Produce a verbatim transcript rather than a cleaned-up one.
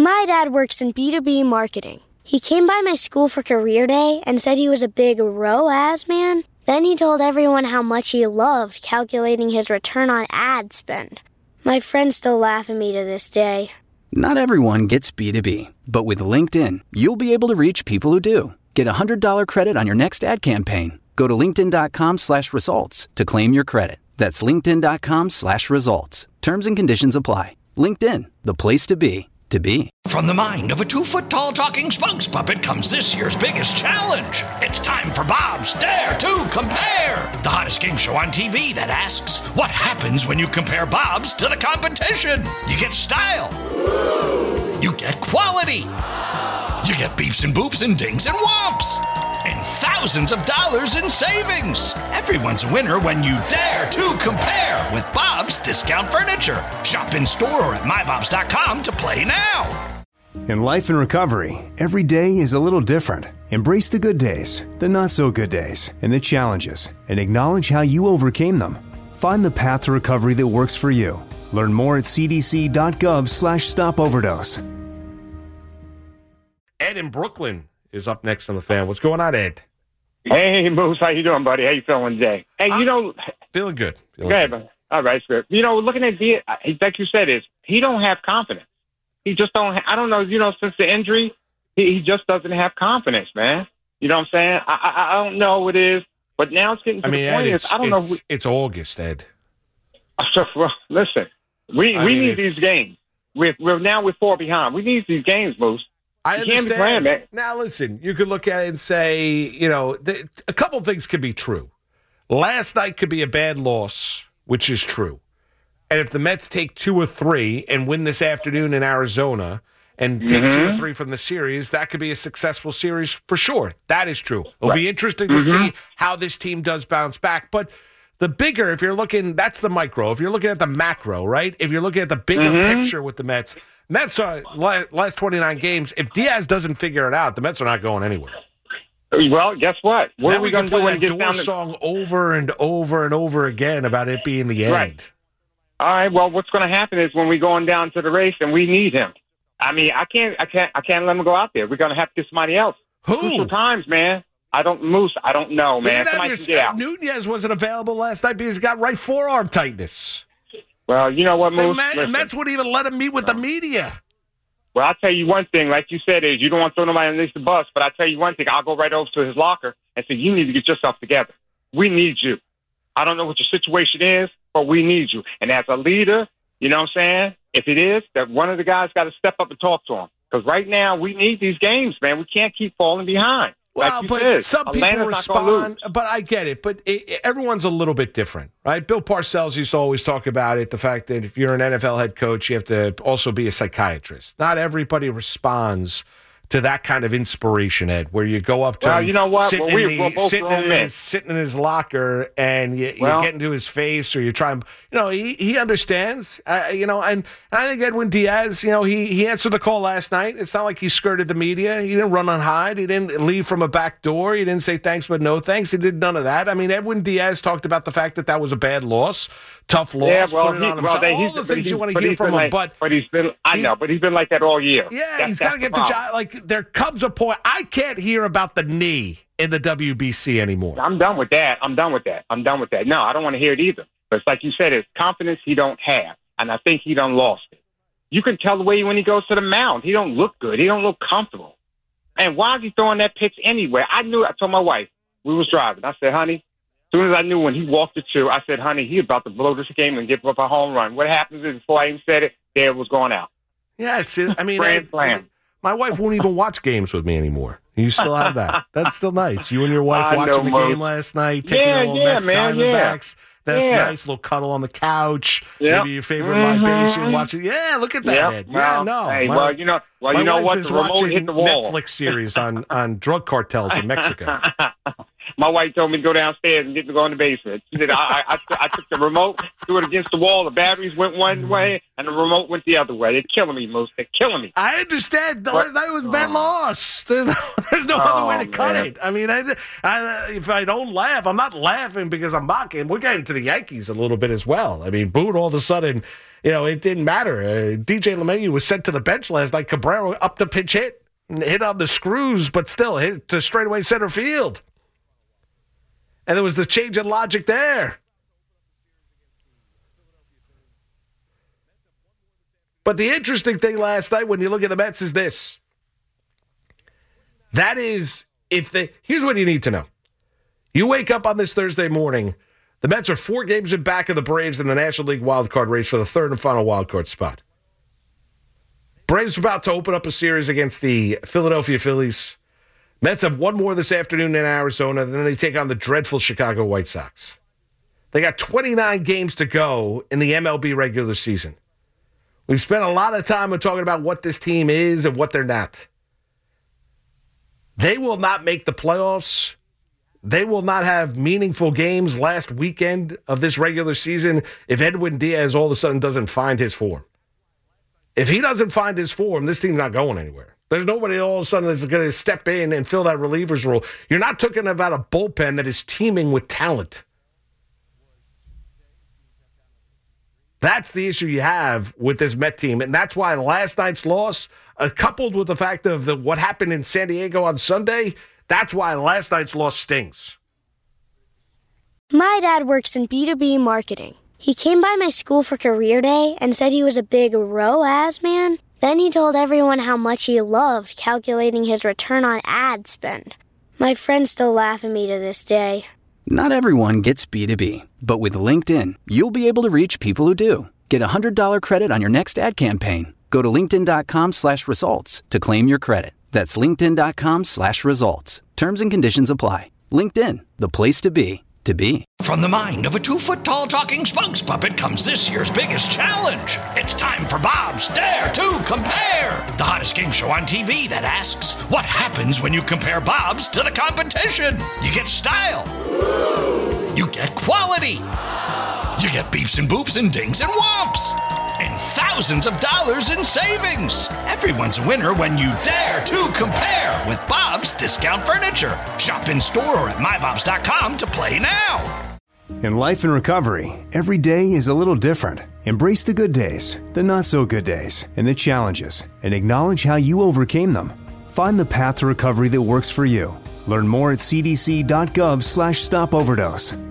My dad works in B two B marketing. He came by my school for career day and said he was a big R O A S man. Then he told everyone how much he loved calculating his return on ad spend. My friends still laugh at me to this day. Not everyone gets B two B, but with LinkedIn, you'll be able to reach people who do. Get a one hundred dollars credit on your next ad campaign. Go to linkedin.com slash results to claim your credit. That's linkedin.com slash results. Terms and conditions apply. LinkedIn, the place to be, to be. From the mind of a two-foot-tall talking spokes puppet comes this year's biggest challenge. It's time for Bob's Dare to Compare, the hottest game show on T V that asks, what happens when you compare Bob's to the competition? You get style. You get quality. You get beeps and boops and dings and whomps. And thousands of dollars in savings. Everyone's a winner when you dare to compare with Bob's Discount Furniture. Shop in store or at my bobs dot com to play now. In life and recovery, every day is a little different. Embrace the good days, the not so good days, and the challenges, and acknowledge how you overcame them. Find the path to recovery that works for you. Learn more at cdc.gov slash stop overdose. Ed in Brooklyn is up next on the Fan. What's going on, Ed? Hey, Moose. How you doing, buddy? How you feeling today? Hey, you I'm know... Feeling good. Feeling okay, good. All right, good. You know, looking at the... Like you said, is he don't have confidence. He just don't... Ha- I don't know, you know, since the injury, he, he just doesn't have confidence, man. You know what I'm saying? I, I, I don't know what it is, but now it's getting to I mean, the point Ed, is, it's, I don't it's, know... If we, it's August, Ed. so, well, listen, we, I we mean, need it's- these games. We're, we're now we're four behind. We need these games, Moose. I You can't be playing, understand. man. Now, listen, you could look at it and say, you know, th- a couple things could be true. Last night could be a bad loss, which is true. And if the Mets take two or three and win this afternoon in Arizona and take Mm-hmm. two or three from the series, that could be a successful series for sure. That is true. It'll Right. be interesting to Mm-hmm. see how this team does bounce back. But the bigger, if you're looking, that's the micro. If you're looking at the macro, right? If you're looking at the bigger Mm-hmm. picture with the Mets, Mets are la- last twenty-nine games. If Diaz doesn't figure it out, the Mets are not going anywhere. Well, guess what? What Then are we we going can to do play when that it gets door down to... song over and over and over again about it being the end. Right. All right. Well, what's going to happen is when we going down to the race and we need him. I mean, I can't, I can't, I can't let him go out there. We're going to have to get somebody else. Who? Crucial times, man. I don't, Moose. I don't know, You man. didn't Somebody have can your- get out. Nunez wasn't available last night because he got right forearm tightness. Well, you know what, The Moose? Met, Listen. Mets wouldn't even let him meet with the media. Well, I'll tell you one thing. Like you said, is you don't want to throw nobody underneath the bus. But I'll tell you one thing. I'll go right over to his locker and say, you need to get yourself together. We need you. I don't know what your situation is, but we need you. And as a leader, you know what I'm saying? If it is, that one of the guys got to step up and talk to him. Because right now, we need these games, man. We can't keep falling behind. Well, like you but said, some people Atlanta's not gonna respond. lose. But I get it. But it, it- everyone's a little bit different, right? Bill Parcells used to always talk about it, the fact that if you're an N F L head coach, you have to also be a psychiatrist. Not everybody responds to that kind of inspiration, Ed, where you go up to Well, him, you know what? sitting, Well, we- in, the, we're both sitting, grown in men. his, sitting in his locker and you, you Well- get into his face or you try and, you know, he, he understands, uh, you know, and, and I think Edwin Diaz, you know, he, he answered the call last night. It's not like he skirted the media. He didn't run and hide. He didn't leave from a back door. He didn't say thanks but no thanks. He did none of that. I mean, Edwin Diaz talked about the fact that that was a bad loss, tough loss, Yeah, well, put it he, on himself. well, they, All he's, the but things he's, you want to but hear he's from been him, like, but but he's been. I he's- know, but he's been like that all year. yeah, That's- he's that's got to the get the problem. job. Like, there comes a point. I can't hear about the knee in the W B C anymore. I'm done with that. I'm done with that. I'm done with that. No, I don't want to hear it either. But it's like you said, it's confidence he don't have, and I think he done lost it. You can tell the way when he goes to the mound, he don't look good. He don't look comfortable. And why is he throwing that pitch anywhere? I knew. I told my wife we was driving. I said, honey, as soon as I knew when he walked the two, I said, honey, he about to blow this game and give up a home run. What happens is before I even said it, there it was going out. Yes, I mean, Grand I- slam. my wife won't even watch games with me anymore. You still have that. That's still nice. You and your wife I watching know, the Mo. game last night, taking Yeah, a little yeah, Mets man, yeah. Diamondbacks. That's Yeah. nice. Little cuddle on the couch. Yep. Maybe your favorite Mhm. libation. Watching. Yeah, look at that, Yep. Ed. Well, yeah, no. Hey, my, well, you know, well, my you know wife what? is The remote watching hit the wall. Netflix series on, on drug cartels in Mexico. My wife told me to go downstairs and get to go in the basement. She said, I, I, I, I took the remote, threw it against the wall. The batteries went one way, and the remote went the other way. They're killing me, Moose. They're killing me. I understand. The last night was oh. bad loss. There's no, there's no oh, other way to cut man. it. I mean, I, I, if I don't laugh, I'm not laughing because I'm mocking. We're getting to the Yankees a little bit as well. I mean, Boone, all of a sudden, you know, it didn't matter. Uh, D J LeMahieu was sent to the bench last night. Cabrera up the pitch hit, and hit on the screws, but still hit to straightaway center field. And there was the change in logic there. But the interesting thing last night when you look at the Mets is this. That is, if they, here's what you need to know. You wake up on this Thursday morning, the Mets are four games in back of the Braves in the National League wildcard race for the third and final wildcard spot. Braves are about to open up a series against the Philadelphia Phillies. Mets have one more this afternoon in Arizona, and then they take on the dreadful Chicago White Sox. They got twenty-nine games to go in the M L B regular season. We've spent a lot of time on talking about what this team is and what they're not. They will not make the playoffs. They will not have meaningful games last weekend of this regular season if Edwin Diaz all of a sudden doesn't find his form. If he doesn't find his form, this team's not going anywhere. There's nobody all of a sudden that's going to step in and fill that reliever's role. You're not talking about a bullpen that is teeming with talent. That's the issue you have with this Met team, and that's why last night's loss, uh, coupled with the fact of the, what happened in San Diego on Sunday, that's why last night's loss stings. My dad works in B two B marketing. He came by my school for career day and said he was a big R O A S man. Then he told everyone how much he loved calculating his return on ad spend. My friends still laugh at me to this day. Not everyone gets B two B, but with LinkedIn, you'll be able to reach people who do. Get a one hundred dollars credit on your next ad campaign. Go to linkedin.com slash results to claim your credit. That's linkedin.com slash results. Terms and conditions apply. LinkedIn, the place to be, to be. From the mind of a two-foot-tall talking spokes puppet comes this year's biggest challenge. It's time for Bob's Dare to Compare, the hottest game show on T V that asks, what happens when you compare Bob's to the competition? You get style. You get quality. You get beeps and boops and dings and whomps. And thousands of dollars in savings. Everyone's a winner when you dare to compare with Bob's Discount Furniture. Shop in store or at my bobs dot com to play now. In life and recovery, every day is a little different. Embrace the good days, the not so good days, and the challenges, and acknowledge how you overcame them. Find the path to recovery that works for you. Learn more at cdc.gov slash stop overdose.